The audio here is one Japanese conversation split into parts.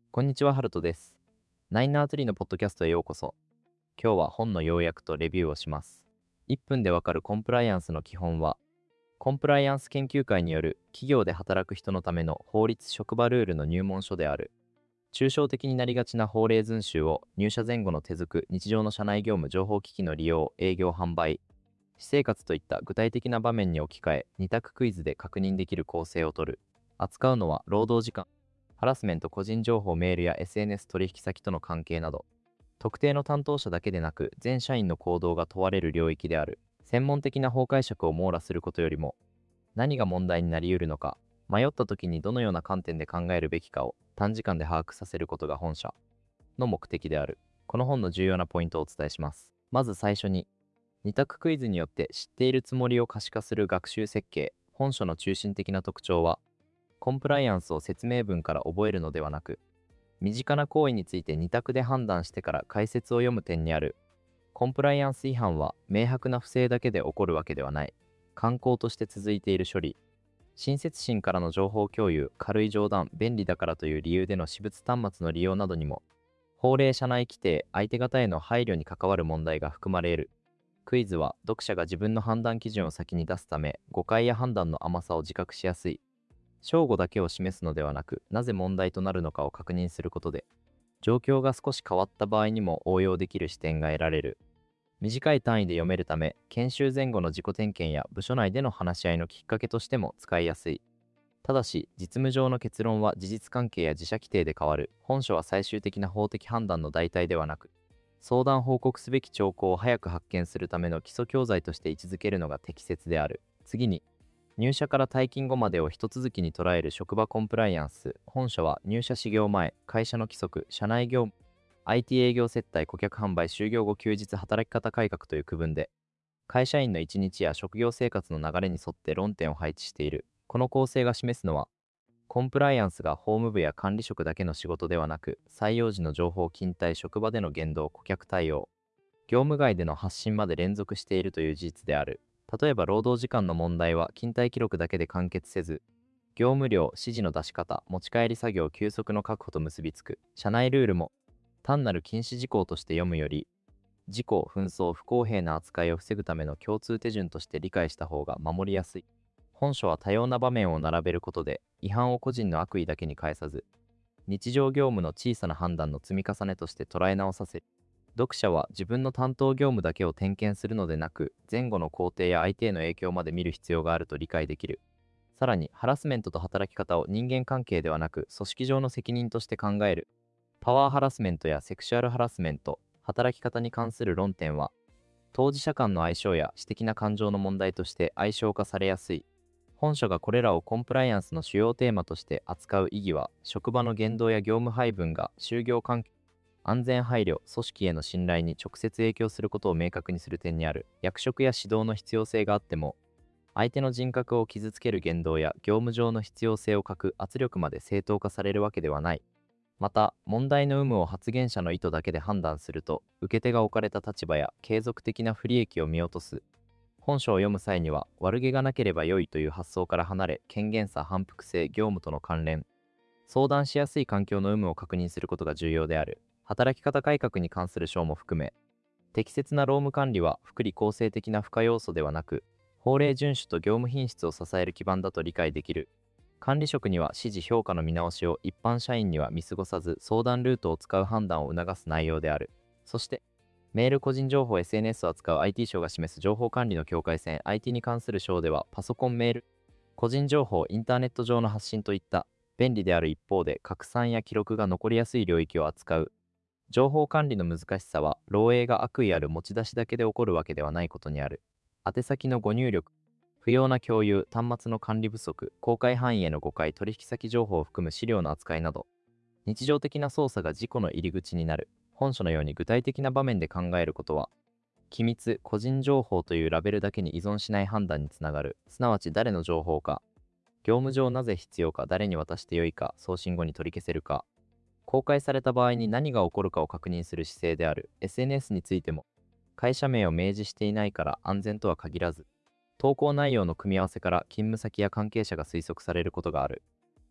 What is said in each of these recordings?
こんにちは、ハルトです。ナインナートリーのポッドキャストへようこそ。今日は本の要約とレビューをします。1分でわかるコンプライアンスの基本は、コンプライアンス研究会による企業で働く人のための法律職場ルールの入門書である。抽象的になりがちな法令遵守を入社前後の手続日常の社内業務情報機器の利用、営業販売、私生活といった具体的な場面に置き換え、2択クイズで確認できる構成をとる。扱うのは労働時間、ハラスメント、個人情報、メールや SNS 取引先との関係など、特定の担当者だけでなく、全社員の行動が問われる領域である。専門的な法解釈を網羅することよりも、何が問題になり得るのか、迷った時にどのような観点で考えるべきかを短時間で把握させることが本社の目的である。この本の重要なポイントをお伝えします。まず最初に、二択クイズによって知っているつもりを可視化する学習設計。本書の中心的な特徴は、コンプライアンスを説明文から覚えるのではなく、身近な行為について二択で判断してから解説を読む点にある。コンプライアンス違反は明白な不正だけで起こるわけではない。慣行として続いている処理。親切心からの情報共有、軽い冗談、便利だからという理由での私物端末の利用などにも、法令社内規定、相手方への配慮に関わる問題が含まれる。クイズは読者が自分の判断基準を先に出すため、誤解や判断の甘さを自覚しやすい。正誤だけを示すのではなく、なぜ問題となるのかを確認することで、状況が少し変わった場合にも応用できる視点が得られる。短い単位で読めるため、研修前後の自己点検や部署内での話し合いのきっかけとしても使いやすい。ただし、実務上の結論は事実関係や自社規定で変わる。本書は最終的な法的判断の代替ではなく、相談報告すべき兆候を早く発見するための基礎教材として位置づけるのが適切である。次に、入社から退勤後までを一続きに捉える職場コンプライアンス。本書は入社始業前、会社の規則、社内業務、IT 営業接待、顧客販売、就業後休日、働き方改革という区分で、会社員の一日や職業生活の流れに沿って論点を配置している。この構成が示すのは、コンプライアンスが法務部や管理職だけの仕事ではなく、採用時の情報勤怠、職場での言動、顧客対応、業務外での発信まで連続しているという事実である。例えば労働時間の問題は勤怠記録だけで完結せず、業務量、指示の出し方、持ち帰り作業、休息の確保と結びつく。社内ルールも単なる禁止事項として読むより、事故、紛争、不公平な扱いを防ぐための共通手順として理解した方が守りやすい。本書は多様な場面を並べることで、違反を個人の悪意だけに返さず、日常業務の小さな判断の積み重ねとして捉え直させる。読者は自分の担当業務だけを点検するのでなく、前後の工程や相手への影響まで見る必要があると理解できる。さらに、ハラスメントと働き方を人間関係ではなく、組織上の責任として考える。パワーハラスメントやセクシュアルハラスメント、働き方に関する論点は、当事者間の相性や私的な感情の問題として相性化されやすい。本書がこれらをコンプライアンスの主要テーマとして扱う意義は、職場の言動や業務配分が就業環境、安全配慮、組織への信頼に直接影響することを明確にする点にある。役職や指導の必要性があっても、相手の人格を傷つける言動や業務上の必要性を欠く圧力まで正当化されるわけではない。また、問題の有無を発言者の意図だけで判断すると、受け手が置かれた立場や継続的な不利益を見落とす。本書を読む際には、悪気がなければ良いという発想から離れ、権限差、反復性、業務との関連、相談しやすい環境の有無を確認することが重要である。働き方改革に関する章も含め、適切な労務管理は福利厚生的な付加要素ではなく、法令遵守と業務品質を支える基盤だと理解できる。管理職には指示評価の見直しを一般社員には見過ごさず、相談ルートを使う判断を促す内容である。そして、メール、個人情報、SNS を扱う IT 省が示す情報管理の境界線、IT に関する章では、パソコン、メール、個人情報、インターネット上の発信といった便利である一方で拡散や記録が残りやすい領域を扱う。情報管理の難しさは、漏洩が悪意ある持ち出しだけで起こるわけではないことにある。宛先の誤入力、不要な共有、端末の管理不足、公開範囲への誤解、取引先情報を含む資料の扱いなど、日常的な操作が事故の入り口になる。本書のように具体的な場面で考えることは、機密、個人情報というラベルだけに依存しない判断につながる。すなわち誰の情報か、業務上なぜ必要か、誰に渡してよいか、送信後に取り消せるか、公開された場合に何が起こるかを確認する姿勢である。SNS についても、会社名を明示していないから安全とは限らず、投稿内容の組み合わせから勤務先や関係者が推測されることがある。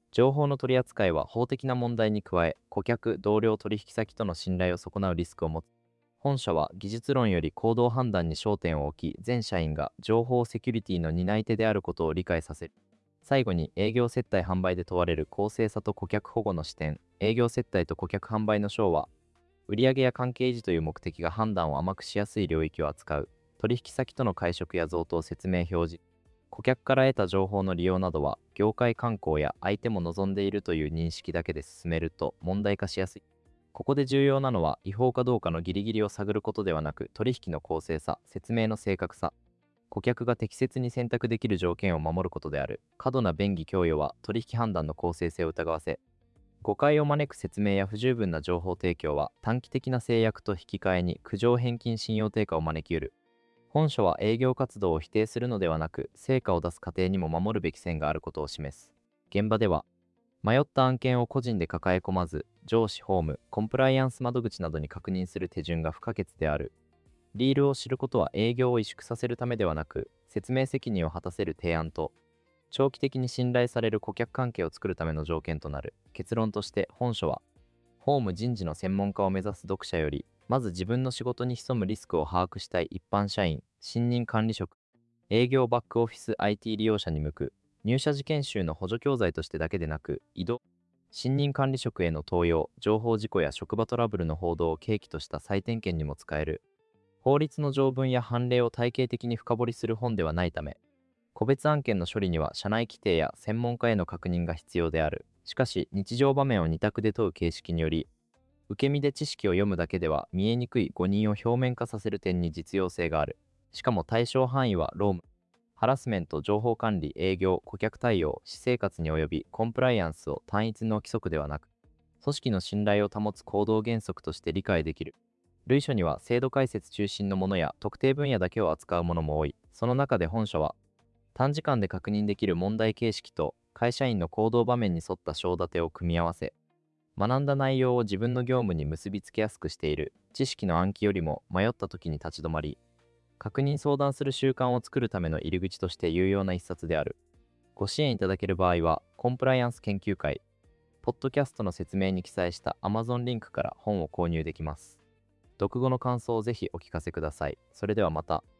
情報の取り扱いは法的な問題に加え、顧客、同僚取引先との信頼を損なうリスクを持つ。本社は技術論より行動判断に焦点を置き、全社員が情報セキュリティの担い手であることを理解させる。最後に、営業接待販売で問われる公正さと顧客保護の視点。営業接待と顧客販売の章は、売上や関係維持という目的が判断を甘くしやすい領域を扱う。取引先との会食や贈答説明表示。顧客から得た情報の利用などは、業界慣行や相手も望んでいるという認識だけで進めると問題化しやすい。ここで重要なのは、違法かどうかのギリギリを探ることではなく、取引の公正さ、説明の正確さ、顧客が適切に選択できる条件を守ることである。過度な便宜供与は取引判断の公正性を疑わせ、誤解を招く説明や不十分な情報提供は短期的な制約と引き換えに苦情返金信用低下を招き得る。本書は営業活動を否定するのではなく、成果を出す過程にも守るべき線があることを示す。現場では、迷った案件を個人で抱え込まず、上司、法務、コンプライアンス窓口などに確認する手順が不可欠である。リールを知ることは営業を萎縮させるためではなく、説明責任を果たせる提案と、長期的に信頼される顧客関係を作るための条件となる。結論として、本書は、法務人事の専門家を目指す読者より、まず自分の仕事に潜むリスクを把握したい一般社員、新任管理職、営業バックオフィス IT 利用者に向く。入社時研修の補助教材としてだけでなく、移動、新任管理職への登用、情報事故や職場トラブルの報道を契機とした再点検にも使える。法律の条文や判例を体系的に深掘りする本ではないため、個別案件の処理には社内規定や専門家への確認が必要である。しかし、日常場面を二択で問う形式により、受け身で知識を読むだけでは見えにくい誤認を表面化させる点に実用性がある。しかも対象範囲は労務、ハラスメント、情報管理、営業、顧客対応、私生活に及びコンプライアンスを単一の規則ではなく、組織の信頼を保つ行動原則として理解できる。類書には制度解説中心のものや特定分野だけを扱うものも多い。その中で本書は、短時間で確認できる問題形式と会社員の行動場面に沿った章立てを組み合わせ、学んだ内容を自分の業務に結びつけやすくしている。知識の暗記よりも迷った時に立ち止まり、確認相談する習慣を作るための入り口として有用な一冊である。ご支援いただける場合は、コンプライアンス研究会、ポッドキャストの説明に記載した Amazon リンクから本を購入できます。読後の感想をぜひお聞かせください。それではまた。